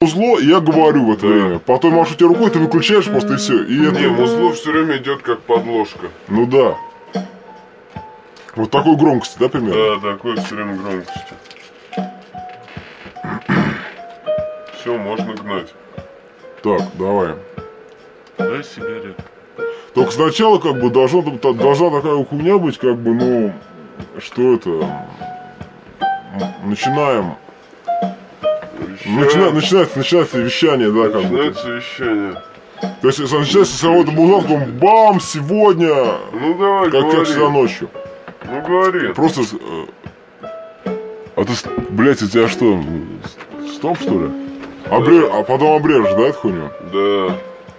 музло, и я говорю в это время. Потом машу тебе рукой, ты выключаешь просто и все. И это... Не, музло все время идет как подложка. Ну да. Вот такой громкости, да, примерно? Да, такой все время громкости. Все, можно гнать. Так, давай. Дай сигарет. Только сначала как бы должна такая хуйня быть, как бы, ну, что это... Начинаем. Начинается вещание, да, как бы. Начинается вещание. То есть начинается с кого-то бузанком, бам, сегодня, Ну давай, как говори. всегда ночью. Ну говори. Просто, а ты, блядь, у тебя что, стоп, что ли? А потом обрежешь, да, эту хуйню? Да.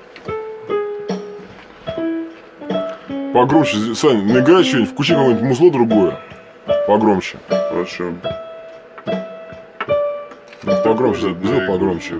Погромче, Сань, наиграй что-нибудь, включи какое-нибудь музло другое. Погромче. Хорошо. Погромче, сделай погромче.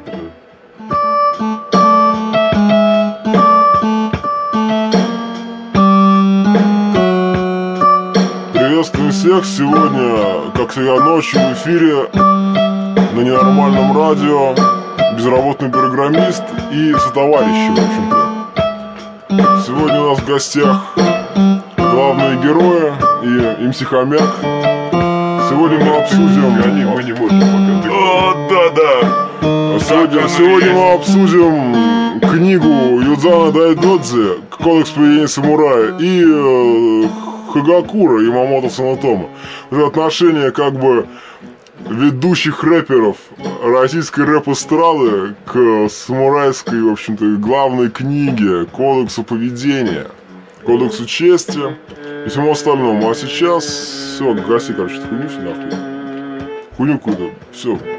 Приветствую всех. Сегодня, как всегда, ночью в эфире на ненормальном радио безработный программист и сотоварищи, в общем-то. Сегодня у нас в гостях главные герои и МС Хомяк. Сегодня мы обсудим... Мы не можем пока. О, да. Сегодня мы обсудим книгу Юдзана Дайдодзе «Кодекс поведения самурая» и Хагакура Ямамото Санотома. Это отношение как бы ведущих рэперов российской рэп-эстрады к самурайской, в общем-то, главной книге, кодексу поведения, кодексу чести и всему остальному. А сейчас все, гаси, короче, хуйню все нахуй. Хуйню какую-то, все.